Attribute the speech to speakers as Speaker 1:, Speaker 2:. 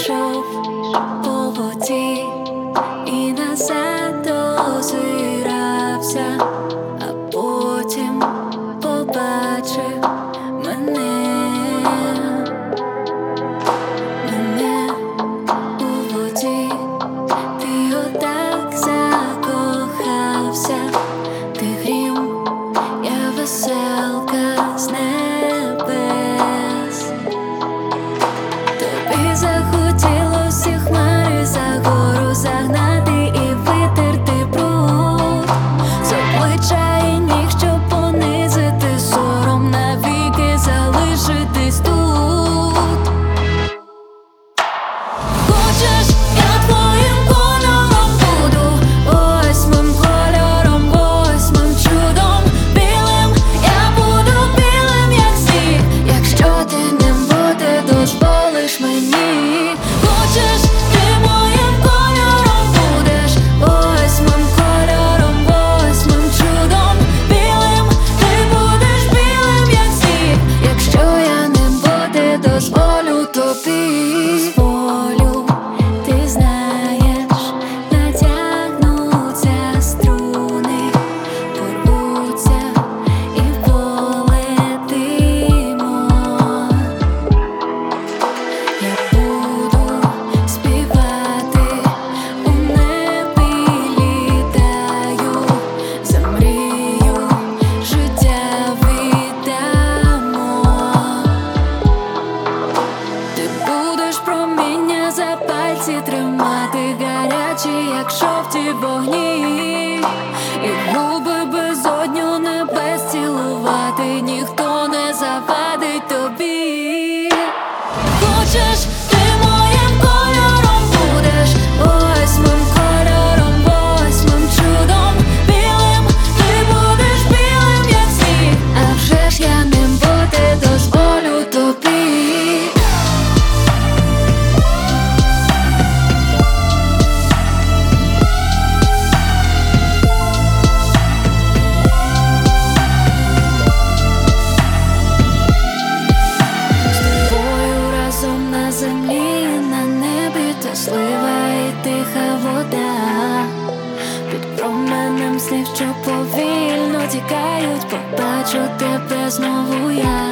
Speaker 1: йшов по воді і назад озирався, а потім побачив мене у воді. Ти отак закохався, ти грім, я веселка з небес. Тобі захотілося всі хмари за гору загнати і витерти бруд з обличчя і ніг, щоб понизити сором, навіки залишитись тут. Хочеш, я твоїм кольором буду, восьмим кольором, восьмим чудом білим. Я буду білим, як сніг, якщо ти ним бути дозволиш мені. Хочеш, ти моїм кольором будеш, восьмим кольором, восьмим чудом білим. Ти будеш білим, як сніг, якщо я ним бути дозволю тобі. Дозволю, ти знаєш, натягнуться струни, порвуться і полетимо. Я буду співати, у небі літаю, за мрію життя віддамо. Ти будеш проміння за пальці тримати гарячі, як жовті вогні, і губи безодню небес цілувати, ніхто не завадить тобі. Хочеш, ти моїм кольором будеш, восьмим кольором, восьмим чудом білим. Ти будеш білим, як сніг, а вже ж я ним бути дозволю тобі. З тобою разом на землі, на небі то слива і тиха вода. Під променем снів, що повільно тікають, побачу тебе знову я.